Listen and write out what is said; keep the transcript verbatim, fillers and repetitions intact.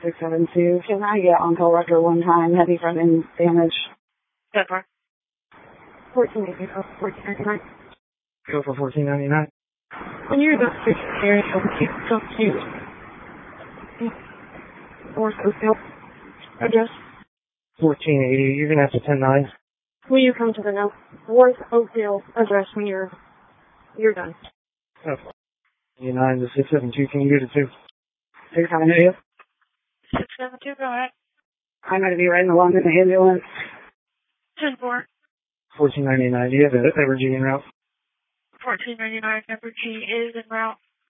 six seven two. Can I get on-call record one time? Heavy front end damage. That far. fourteen eighty, fourteen ninety-nine. Go for fourteen ninety-nine. When you're the area, so cute. Or so address. fourteen eighty, you're going to have to ten nine. Will you come to the North Oakville address when you're, you're done? Oh, nine to six seven two, can you get it too? Are coming to you? six seven two, go ahead. I'm going to be riding along in the ambulance. ten four. fourteen ninety-nine, do you have an Evergy en route? fourteen ninety-nine, Evergy is en route.